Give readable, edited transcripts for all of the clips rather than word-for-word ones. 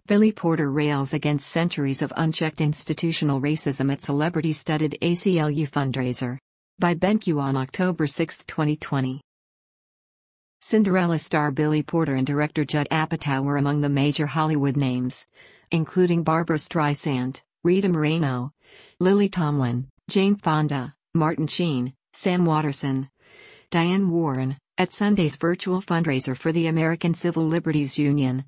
Billy Porter rails against centuries of unchecked institutional racism at celebrity-studded ACLU fundraiser. By BenQ on October 6, 2020. Cinderella star Billy Porter and director Judd Apatow were among the major Hollywood names, including Barbra Streisand, Rita Moreno, Lily Tomlin, Jane Fonda, Martin Sheen, Sam Waterston, Diane Warren, at Sunday's virtual fundraiser for the American Civil Liberties Union,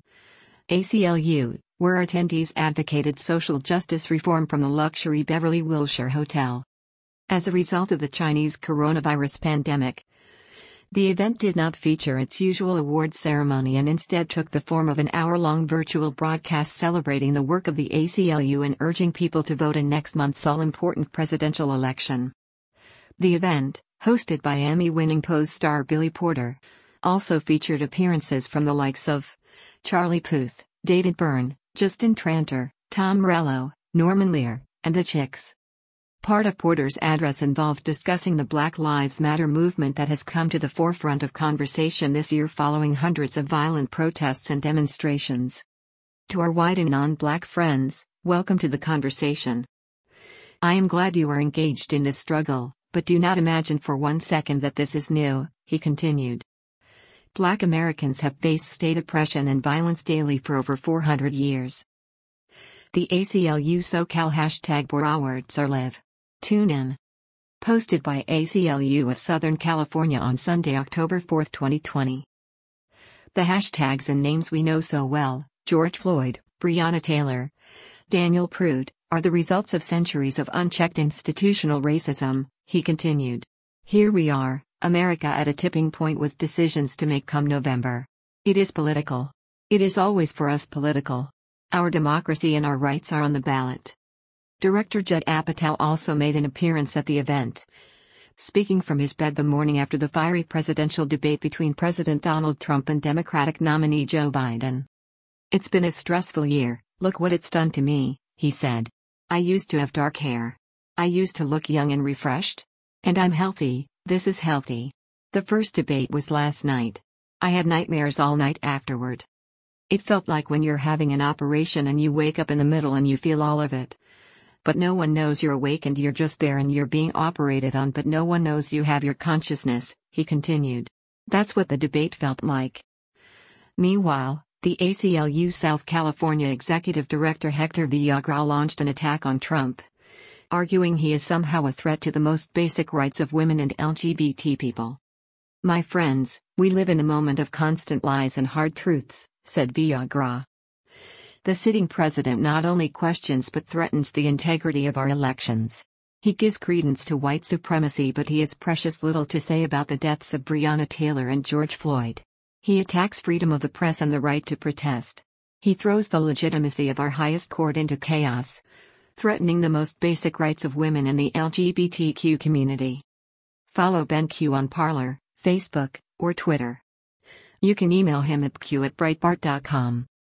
ACLU, where attendees advocated social justice reform from the luxury Beverly Wilshire Hotel. As a result of the Chinese coronavirus pandemic, the event did not feature its usual awards ceremony and instead took the form of an hour-long virtual broadcast celebrating the work of the ACLU and urging people to vote in next month's all-important presidential election. The event, hosted by Emmy-winning Pose star Billy Porter, also featured appearances from the likes of Charlie Puth, David Byrne, Justin Tranter, Tom Morello, Norman Lear, and the Chicks. Part of Porter's address involved discussing the Black Lives Matter movement that has come to the forefront of conversation this year following hundreds of violent protests and demonstrations. To our white and non-black friends, welcome to the conversation. I am glad you are engaged in this struggle, but do not imagine for one second that this is new, he continued. Black Americans have faced state oppression and violence daily for over 400 years. The ACLU SoCal #BoAwardsAreLive. Tune in. Posted by ACLU of Southern California on Sunday, October 4, 2020. The hashtags and names we know so well, George Floyd, Breonna Taylor, Daniel Prude, are the results of centuries of unchecked institutional racism, he continued. Here we are, America at a tipping point with decisions to make come November. It is political. It is always for us political. Our democracy and our rights are on the ballot. Director Judd Apatow also made an appearance at the event, speaking from his bed the morning after the fiery presidential debate between President Donald Trump and Democratic nominee Joe Biden. It's been a stressful year, look what it's done to me, he said. I used to have dark hair. I used to look young and refreshed. And I'm healthy, this is healthy. The first debate was last night. I had nightmares all night afterward. It felt like when you're having an operation and you wake up in the middle and you feel all of it. But no one knows you're awake and you're just there and you're being operated on, but no one knows you have your consciousness, he continued. That's what the debate felt like. Meanwhile, the ACLU South California Executive Director Hector Villagra launched an attack on Trump, arguing he is somehow a threat to the most basic rights of women and LGBT people. My friends, we live in a moment of constant lies and hard truths, said Villagra. The sitting president not only questions but threatens the integrity of our elections. He gives credence to white supremacy, but he has precious little to say about the deaths of Breonna Taylor and George Floyd. He attacks freedom of the press and the right to protest. He throws the legitimacy of our highest court into chaos, threatening the most basic rights of women and the LGBTQ community. Follow BenQ on Parler, Facebook, or Twitter. You can email him at q@breitbart.com.